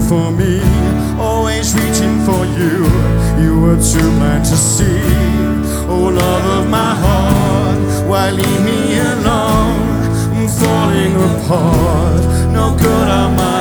for me, always reaching for you. You were too blind to see. Oh, love of my heart, why leave me alone? I'm falling apart, no good am I.